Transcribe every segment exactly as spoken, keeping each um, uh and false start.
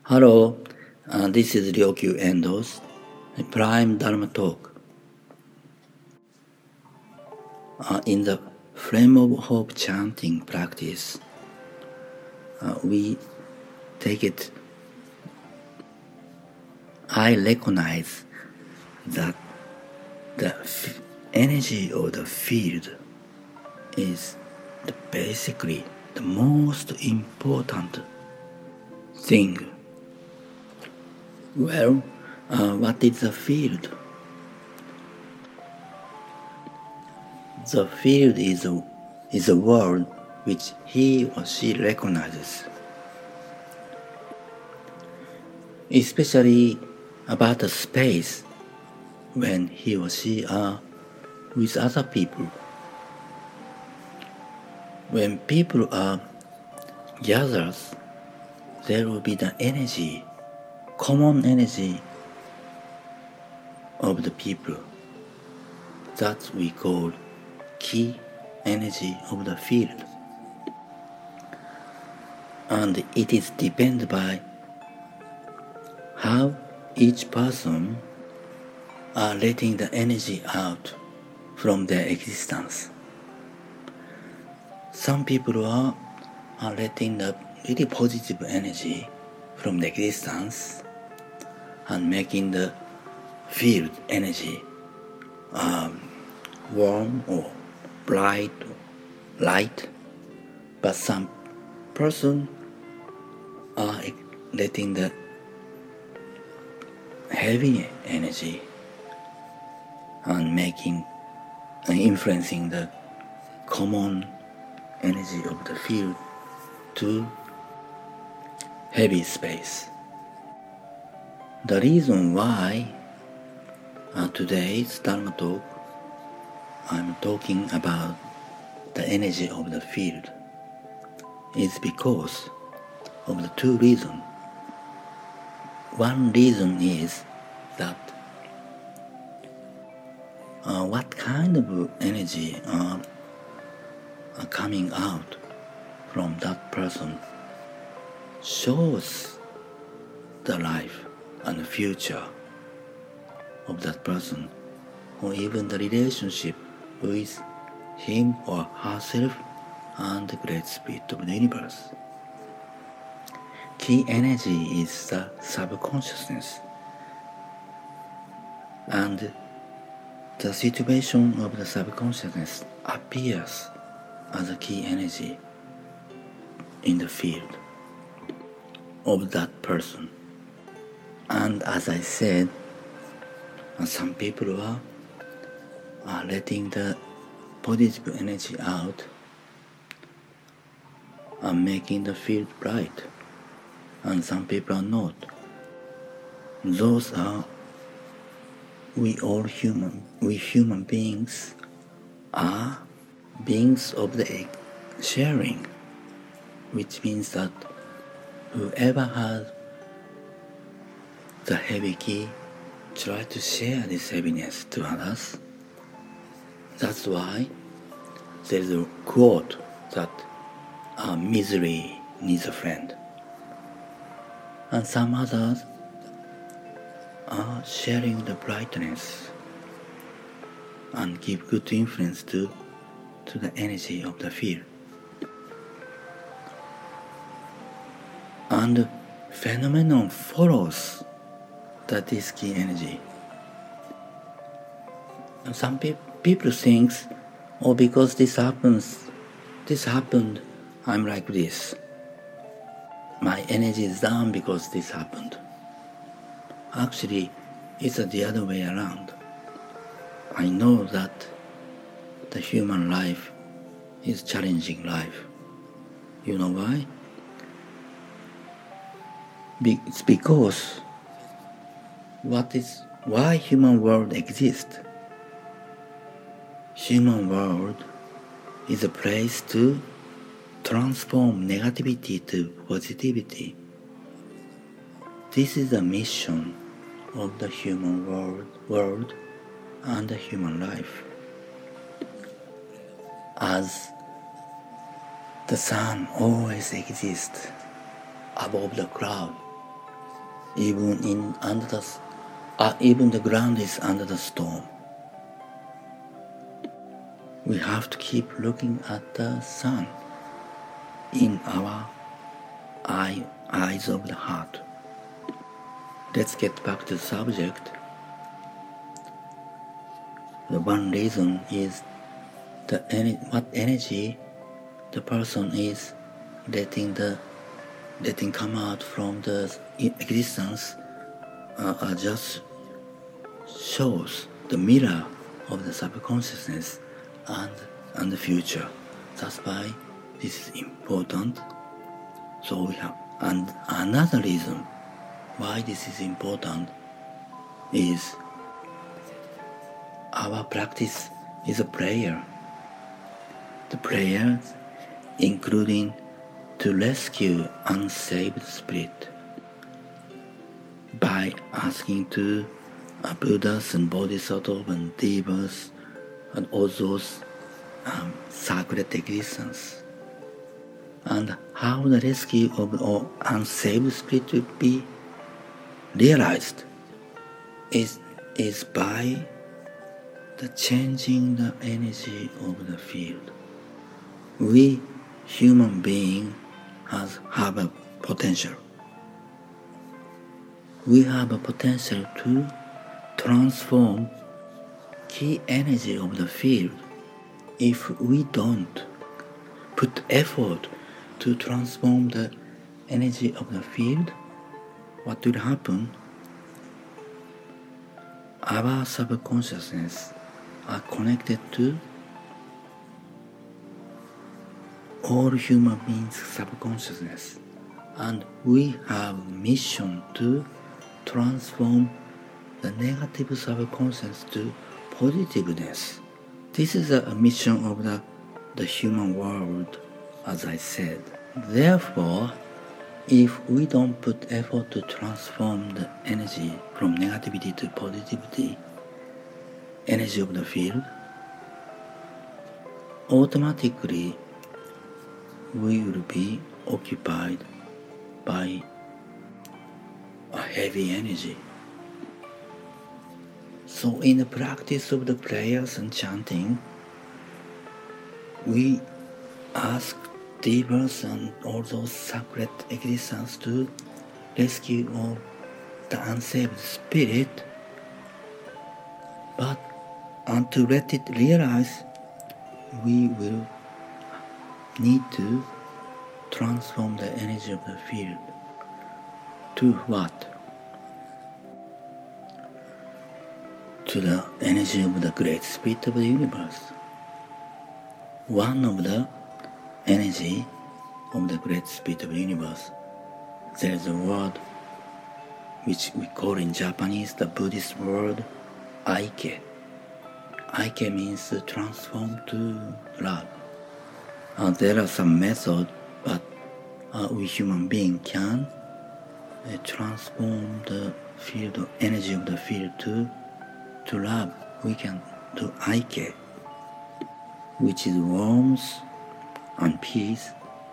Hello, uh, this is Ryokyu Endos, Prime Dharma Talk. Uh, in the Flame of Hope chanting practice, uh, we take it. I recognize that the f- energy of the field is the basically the most important thing. Well, uh, what is the field? The field is a, is a world which he or she recognizes, especially about the space when he or she are with other people. When people are gathered, there will be the energy, common energy of the people that we call key energy of the field. And it is depended by how each person are letting the energy out from their existence. Some people are, are letting the really positive energy from the existence and making the field energy um, warm or bright or light. But some person are letting the heavy energy and making and influencing the common energy of the field to heavy space. The reason why uh, today's Dharma talk I'm talking about the energy of the field is because of the two reasons. One reason is that uh, what kind of energy uh, are coming out from that person shows the life and the future of that person, or even the relationship with him or herself and the great spirit of the universe. Key energy is the subconsciousness, and the situation of the subconsciousness appears as a key energy in the field of that person. And as I said, some people are, are letting the positive energy out and making the field bright, and some people are not. Those are we all human. We human beings are beings of the sharing, which means that whoever has the heavy key try to share this heaviness to others. That's why there is a quote that uh, misery needs a friend. And some others are sharing the brightness and give good influence to, to the energy of the field. And the phenomenon follows that is key energy. And some pe- people think, oh, because this happens, this happened, I'm like this. My energy is down because this happened. Actually, it's the other way around. I know that the human life is challenging life. You know why? Be- it's because what is why human world exists. Human world is a place to transform negativity to positivity. This is the mission of the human world, world and the human life. As the sun always exists above the cloud, even in under the uh, even the ground is under the storm. We have to keep looking at the sun in our eye, eyes of the heart. Let's get back to the subject. The one reason is the what energy the person is letting the letting come out from the existence uh, uh, just shows the mirror of the subconsciousness and and the future. That's why this is important. So we have and another reason why this is important is our practice is a prayer. The prayers including to rescue unsaved spirit by asking to uh, Buddhas and Bodhisattvas and Devas and all those um, sacred existence. And how the rescue of all unsaved spirit will be realized is, is by the changing the energy of the field. We human beings has have a potential. We have a potential to transform key energy of the field. If we don't put effort to transform the energy of the field, what will happen? Our subconsciousness are connected to all human beings' subconsciousness, and we have mission to transform the negative subconscious to positiveness. This is a mission of the, the human world, as I said. Therefore, if we don't put effort to transform the energy from negativity to positivity, energy of the field, automatically we will be occupied by a heavy energy. So in the practice of the prayers and chanting, we ask devas and all those sacred existence to rescue all the unsaved spirit, but and to let it realize, we will need to transform the energy of the field to what? To the energy of the great spirit of the universe. One of the energy of the great spirit of the universe, there is a word which we call in Japanese the Buddhist word Aike. Aike means to transform to love. Uh, there are some methods, but uh, we human beings can uh, transform the field, energy of the field to to love. We can do Aike, which is warmth and peace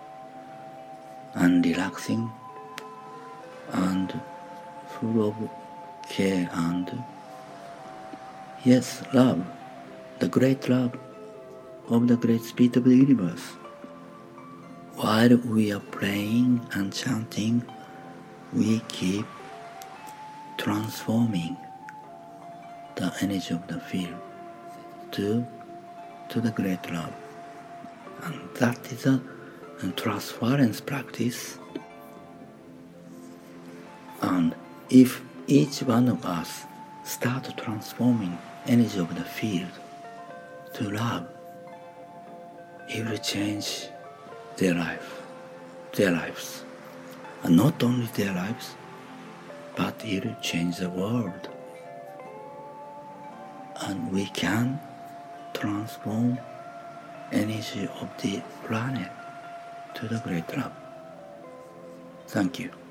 and relaxing and full of care and yes, love, the great love of the great spirit of the universe. While we are praying and chanting, we keep transforming the energy of the field to, to the great love. And that is a, a transference practice. And if each one of us start transforming energy of the field to love, it will change their life, their lives. And not only their lives, but it will change the world. And we can transform energy of the planet to the great love. Thank you.